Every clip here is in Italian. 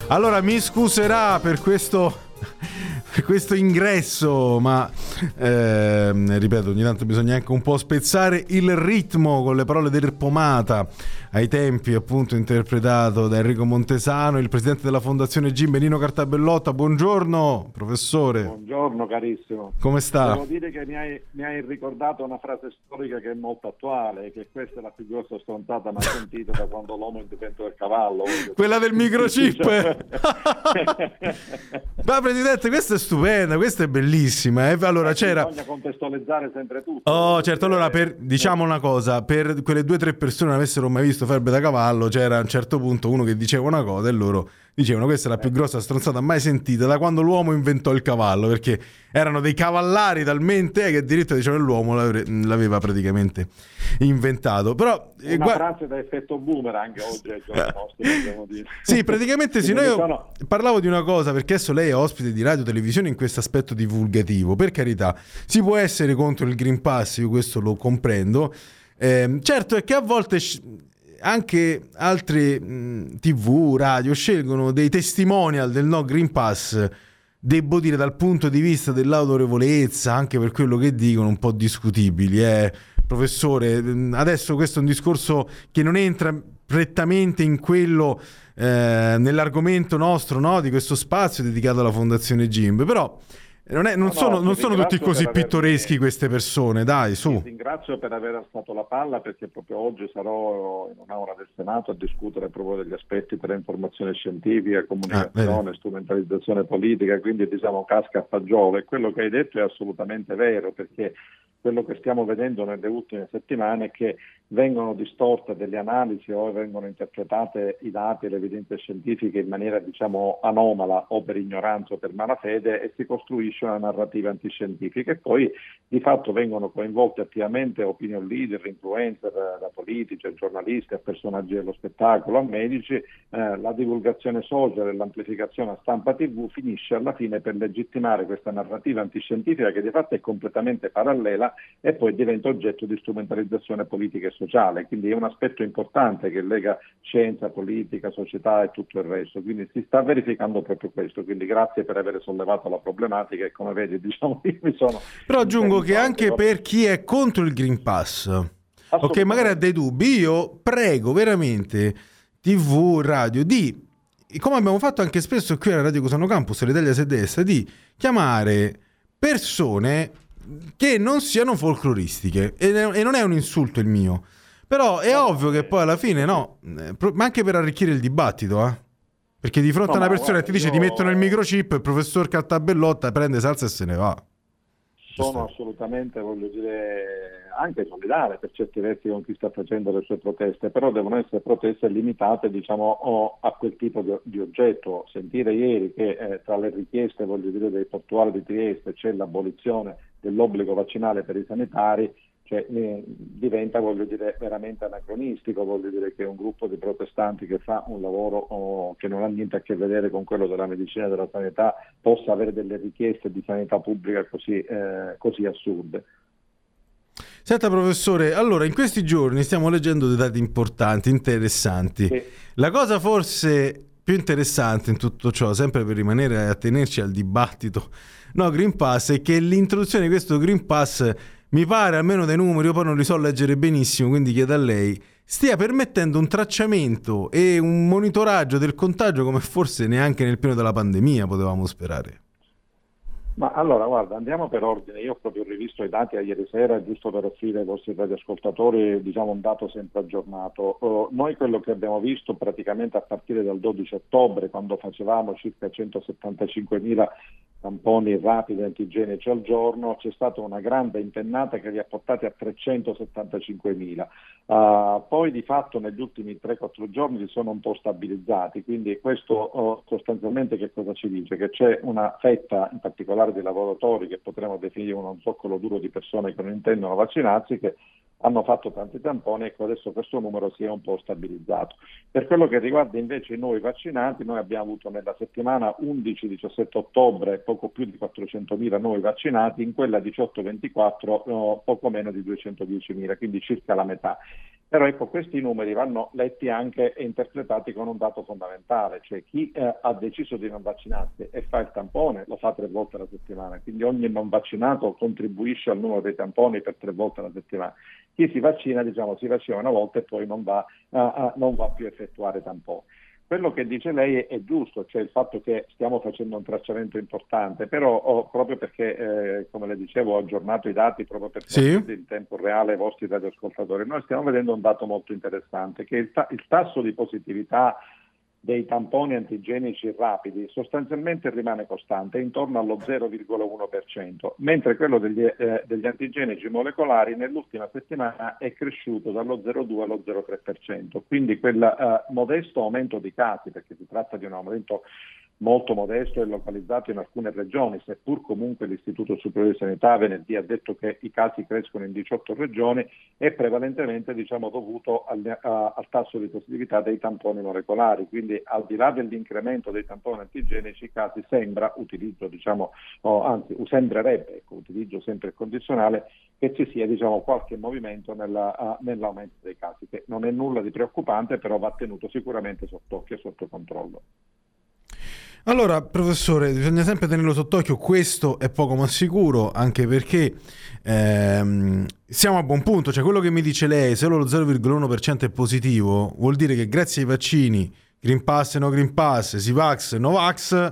Allora mi scuserà per questo ingresso, ma ripeto, ogni tanto bisogna anche un po' spezzare il ritmo con le parole del Pomata, ai tempi appunto interpretato da Enrico Montesano, il presidente della Fondazione GIMBE, Nino Cartabellotta. Buongiorno professore. Buongiorno carissimo. Come sta? Devo dire che mi hai ricordato una frase storica che è molto attuale, che questa è la più grossa stronzata mai sentita da quando l'uomo diventa il cavallo. Quella del microchip. Ma presidente, questa è stupenda, questa è bellissima. Allora c'era... Bisogna contestualizzare sempre tutto. Oh, certo, allora diciamo una cosa, per quelle 2 o 3 persone che non avessero mai visto Ferbe da cavallo, c'era a un certo punto uno che diceva una cosa e loro dicevano questa è la più grossa stronzata mai sentita da quando l'uomo inventò il cavallo, perché erano dei cavallari talmente che addirittura dicevano l'uomo l'aveva praticamente inventato. Però una frase da effetto boomerang oggi ai giorni nostri, possiamo dire. Sì, praticamente sì. Parlavo di una cosa, perché adesso lei è ospite di radio televisione in questo aspetto divulgativo, per carità, si può essere contro il Green Pass, io questo lo comprendo. Certo è che a volte anche altre TV, radio scelgono dei testimonial del no Green Pass, devo dire dal punto di vista dell'autorevolezza, anche per quello che dicono, un po' discutibili. Professore, adesso questo è un discorso che non entra prettamente in quello, nell'argomento nostro, no, di questo spazio dedicato alla Fondazione GIMBE, però non sono tutti così pittoreschi queste persone, dai, su. Ti ringrazio per aver alzato la palla, perché proprio oggi sarò in un'aula del Senato a discutere proprio degli aspetti per informazione scientifica, comunicazione, strumentalizzazione politica, quindi diciamo casca a fagiolo, e quello che hai detto è assolutamente vero, perché quello che stiamo vedendo nelle ultime settimane è che vengono distorte delle analisi o vengono interpretate i dati e le evidenze scientifiche in maniera diciamo anomala, o per ignoranza o per malafede, e si costruisce una narrativa antiscientifica, e poi di fatto vengono coinvolti attivamente opinion leader, influencer, da politici a giornalisti a personaggi dello spettacolo a medici. La divulgazione social e l'amplificazione a stampa TV finisce alla fine per legittimare questa narrativa antiscientifica, che di fatto è completamente parallela e poi diventa oggetto di strumentalizzazione politica e sociale. Quindi è un aspetto importante che lega scienza, politica, società e tutto il resto. Quindi si sta verificando proprio questo. Quindi grazie per aver sollevato la problematica, e come vedi diciamo io mi sono... Però aggiungo che anche per chi è contro il Green Pass, ok, magari ha dei dubbi, io prego veramente TV, radio, di, come abbiamo fatto anche spesso qui alla Radio Cusano Campus, l'Italia si destra, di chiamare persone che non siano folcloristiche, e non è un insulto il mio, però è ovvio che poi alla fine no, ma anche per arricchire il dibattito, perché di fronte a una persona che ti dice ti mettono il microchip, il professor Cartabellotta prende salsa e se ne va. Sono assolutamente, voglio dire, anche solidale per certi versi con chi sta facendo le sue proteste, però devono essere proteste limitate diciamo a quel tipo di oggetto. Sentire ieri che tra le richieste, voglio dire, dei portuali di Trieste c'è l'abolizione dell'obbligo vaccinale per i sanitari, cioè diventa, voglio dire, veramente anacronistico. Voglio dire che un gruppo di protestanti che fa un lavoro che non ha niente a che vedere con quello della medicina e della sanità possa avere delle richieste di sanità pubblica così assurde. Senta professore, allora in questi giorni stiamo leggendo dei dati importanti, interessanti. Sì. La cosa forse più interessante in tutto ciò, sempre per rimanere a tenerci al dibattito no Green Pass, è che l'introduzione di questo Green Pass, mi pare, almeno dai numeri, io poi non li so leggere benissimo, quindi chiedo a lei, stia permettendo un tracciamento e un monitoraggio del contagio come forse neanche nel pieno della pandemia potevamo sperare. Ma allora, guarda, andiamo per ordine. Io ho proprio rivisto i dati a ieri sera, giusto per offrire ai vostri radioascoltatori diciamo un dato sempre aggiornato. Noi quello che abbiamo visto praticamente a partire dal 12 ottobre, quando facevamo circa 175.000 tamponi rapidi antigenici al giorno, c'è stata una grande impennata che li ha portati a 375.000. Poi di fatto negli ultimi 3-4 giorni si sono un po' stabilizzati, quindi questo sostanzialmente che cosa ci dice? Che c'è una fetta, in particolare di lavoratori, che potremmo definire un zoccolo duro di persone che non intendono vaccinarsi, che hanno fatto tanti tamponi, e adesso questo numero si è un po' stabilizzato. Per quello che riguarda invece i nuovi vaccinati, noi abbiamo avuto nella settimana 11-17 ottobre poco più di 400.000 nuovi vaccinati, in quella 18-24 poco meno di 210.000, quindi circa la metà. Però ecco, questi numeri vanno letti anche e interpretati con un dato fondamentale, cioè chi ha deciso di non vaccinarsi e fa il tampone lo fa 3 volte alla settimana, quindi ogni non vaccinato contribuisce al numero dei tamponi per 3 volte alla settimana. Chi si vaccina, diciamo, si vaccina una volta e poi non va più a effettuare tamponi. Quello che dice lei è giusto, cioè il fatto che stiamo facendo un tracciamento importante, però proprio perché, come le dicevo, ho aggiornato i dati proprio per fornire in tempo reale ai vostri radioascoltatori. Noi stiamo vedendo un dato molto interessante, che il tasso di positività dei tamponi antigenici rapidi sostanzialmente rimane costante, intorno allo 0,1%, mentre quello degli antigenici molecolari nell'ultima settimana è cresciuto dallo 0,2 allo 0,3%, quindi quel modesto aumento di casi, perché si tratta di un aumento molto modesto e localizzato in alcune regioni, seppur comunque l'Istituto Superiore di Sanità venerdì ha detto che i casi crescono in 18 regioni, è prevalentemente dovuto al tasso di positività dei tamponi molecolari, quindi al di là dell'incremento dei tamponi antigenici i casi sembrerebbe, utilizzo sempre il condizionale, che ci sia qualche movimento nell'aumento dei casi, che non è nulla di preoccupante, però va tenuto sicuramente sott'occhio e sotto controllo. Allora, professore, bisogna sempre tenerlo sott'occhio, questo è poco ma sicuro, anche perché siamo a buon punto, cioè quello che mi dice lei, se lo 0,1% è positivo, vuol dire che grazie ai vaccini, Green Pass e no Green Pass, Sivax e Novax,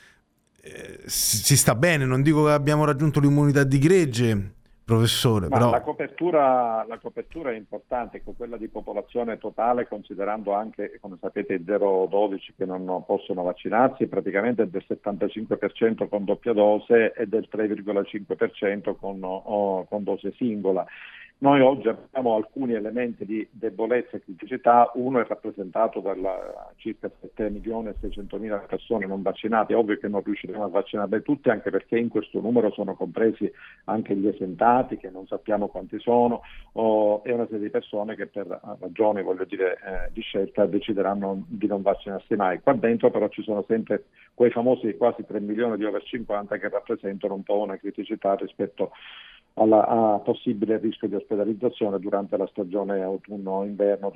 si sta bene, non dico che abbiamo raggiunto l'immunità di gregge, professore, però la copertura è importante, con quella di popolazione totale, considerando anche, come sapete, i 0-12 che non possono vaccinarsi, praticamente del 75% con doppia dose e del 3,5% con dose singola. Noi oggi abbiamo alcuni elementi di debolezza e criticità. Uno è rappresentato da circa 7.600.000 persone non vaccinate. È ovvio che non riusciremo a vaccinarle tutte, anche perché in questo numero sono compresi anche gli esentati, che non sappiamo quanti sono, e una serie di persone che per ragioni, di scelta decideranno di non vaccinarsi mai. Qua dentro però ci sono sempre quei famosi quasi 3 milioni di over 50 che rappresentano un po' una criticità rispetto a possibile rischio di ospedalizzazione durante la stagione autunno-inverno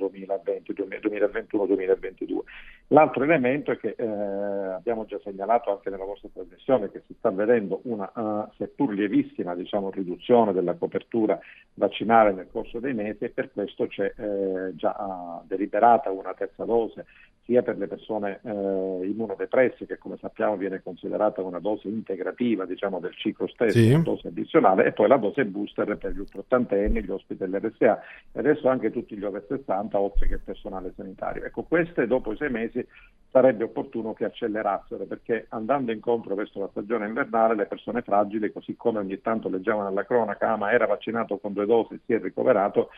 2021-2022. L'altro elemento è che abbiamo già segnalato anche nella vostra trasmissione che si sta vedendo una seppur lievissima riduzione della copertura vaccinale nel corso dei mesi, e per questo c'è già deliberata una terza dose sia per le persone immunodepresse, che come sappiamo viene considerata una dose integrativa del ciclo stesso, una dose addizionale, e poi la dose booster per gli ultraottantenni, gli ospiti dell'RSA e adesso anche tutti gli over 60, oltre che il personale sanitario. Ecco, queste dopo i 6 mesi sarebbe opportuno che accelerassero, perché andando incontro verso la stagione invernale le persone fragili, così come ogni tanto leggiamo nella cronaca, ma era vaccinato con 2 dosi e si è ricoverato,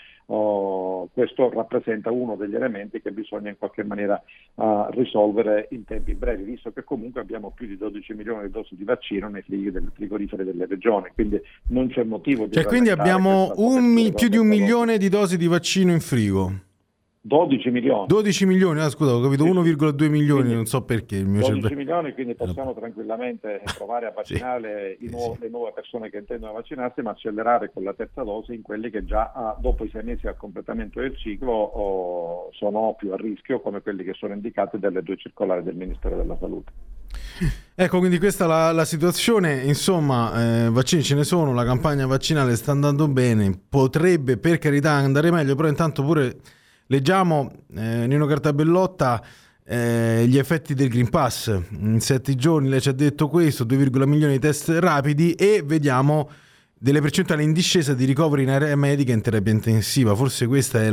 questo rappresenta uno degli elementi che bisogna in qualche maniera risolvere in tempi brevi, visto che comunque abbiamo più di 12 milioni di dosi di vaccino nei frigoriferi delle regioni, quindi non c'è motivo di quindi abbiamo più di 1 milione di dosi di vaccino in frigo. 12 milioni. 12 milioni, scusa, ho capito, 1,2 milioni, quindi, non so perché. Il mio 12 milioni, quindi possiamo tranquillamente provare a vaccinare le nuove persone che intendono vaccinarsi, ma accelerare con la terza dose in quelli che già dopo i 6 mesi al completamento del ciclo sono più a rischio, come quelli che sono indicati dalle 2 circolari del Ministero della Salute. Ecco, quindi questa è la situazione, insomma, vaccini ce ne sono, la campagna vaccinale sta andando bene, potrebbe per carità andare meglio, però intanto pure leggiamo, Nino Cartabellotta, gli effetti del Green Pass. In 7 giorni lei ci ha detto questo, 2,1 milioni di test rapidi, e vediamo delle percentuali in discesa di ricoveri in area medica e in terapia intensiva. Forse questa è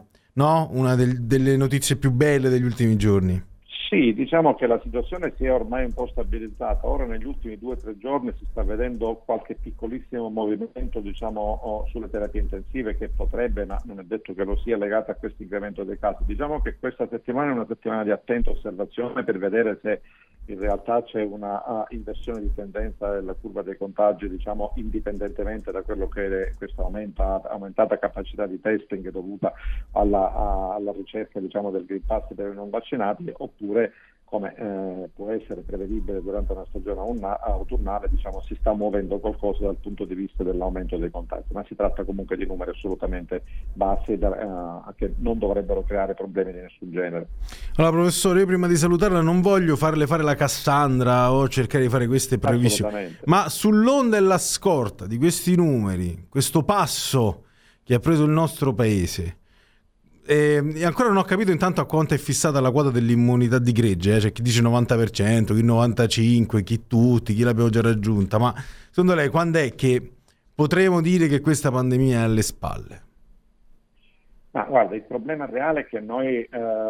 una delle notizie più belle degli ultimi giorni. Sì, diciamo che la situazione si è ormai un po' stabilizzata. Ora negli ultimi 2 o 3 giorni si sta vedendo qualche piccolissimo movimento sulle terapie intensive, che potrebbe, ma non è detto che lo sia, legato a questo incremento dei casi. Diciamo che questa settimana è una settimana di attenta osservazione per vedere se in realtà c'è una inversione di tendenza della curva dei contagi, indipendentemente da quello che è questa aumentata capacità di testing dovuta alla ricerca del Green Pass per i non vaccinati, oppure come può essere prevedibile durante una stagione autunnale, diciamo, si sta muovendo qualcosa dal punto di vista dell'aumento dei contagi, ma si tratta comunque di numeri assolutamente bassi che non dovrebbero creare problemi di nessun genere. Allora professore, io prima di salutarla non voglio farle fare la Cassandra o cercare di fare queste previsioni, ma sull'onda e la scorta di questi numeri, questo passo che ha preso il nostro paese, e ancora non ho capito intanto a quanto è fissata la quota dell'immunità di gregge, c'è chi dice 90%, chi 95%, chi tutti, chi l'abbiamo già raggiunta, ma secondo lei quando è che potremo dire che questa pandemia è alle spalle? Ma guarda, il problema reale è che noi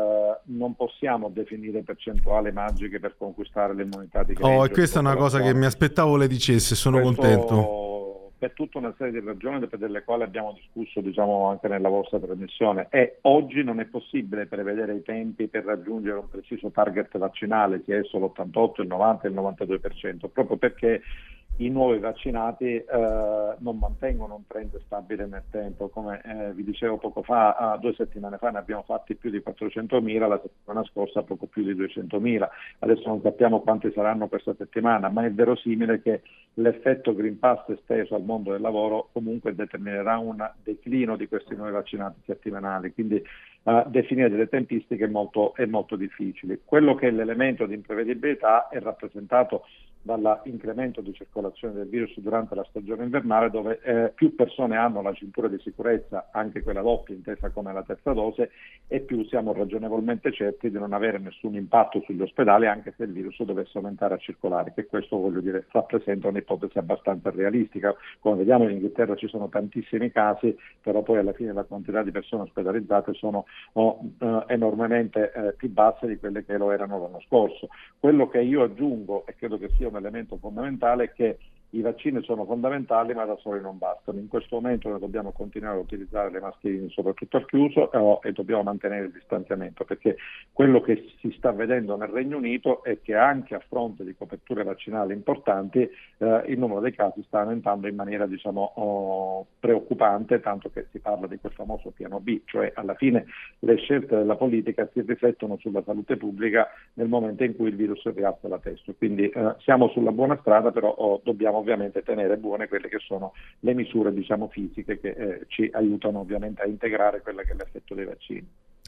non possiamo definire percentuali magiche per conquistare l'immunità di gregge. Oh, e questa è una cosa che mi aspettavo le dicesse, sono contento. Per tutta una serie di ragioni per delle quali abbiamo discusso, diciamo, anche nella vostra trasmissione, e oggi non è possibile prevedere i tempi per raggiungere un preciso target vaccinale, sia esso l'88, il 90 e il 92%, proprio perché i nuovi vaccinati non mantengono un trend stabile nel tempo. Come vi dicevo poco fa, 2 settimane fa ne abbiamo fatti più di 400.000, la settimana scorsa poco più di 200.000, adesso non sappiamo quanti saranno questa settimana, ma è verosimile che l'effetto Green Pass esteso al mondo del lavoro comunque determinerà un declino di questi nuovi vaccinati settimanali, quindi definire delle tempistiche è molto difficile. Quello che è l'elemento di imprevedibilità è rappresentato dall'incremento di circolazione del virus durante la stagione invernale, dove più persone hanno la cintura di sicurezza, anche quella doppia intesa come la terza dose, e più siamo ragionevolmente certi di non avere nessun impatto sugli ospedali, anche se il virus dovesse aumentare a circolare, che questo, voglio dire, rappresenta un'ipotesi abbastanza realistica. Come vediamo in Inghilterra ci sono tantissimi casi, però poi alla fine la quantità di persone ospedalizzate sono enormemente più basse di quelle che lo erano l'anno scorso. Quello che io aggiungo, e credo che sia un elemento fondamentale, è che i vaccini sono fondamentali, ma da soli non bastano. In questo momento noi dobbiamo continuare a utilizzare le mascherine soprattutto al chiuso e dobbiamo mantenere il distanziamento, perché quello che si sta vedendo nel Regno Unito è che anche a fronte di coperture vaccinali importanti il numero dei casi sta aumentando in maniera, diciamo, preoccupante, tanto che si parla di quel famoso piano B, cioè alla fine le scelte della politica si riflettono sulla salute pubblica nel momento in cui il virus rialza la testa. Quindi siamo sulla buona strada, però dobbiamo ovviamente tenere buone quelle che sono le misure, diciamo, fisiche che ci aiutano ovviamente a integrare quello che è l'effetto dei vaccini.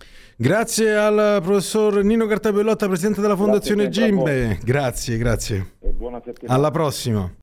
Grazie al professor Nino Cartabellotta, presidente della Fondazione GIMBE. Grazie. E buona settimana. Alla prossima.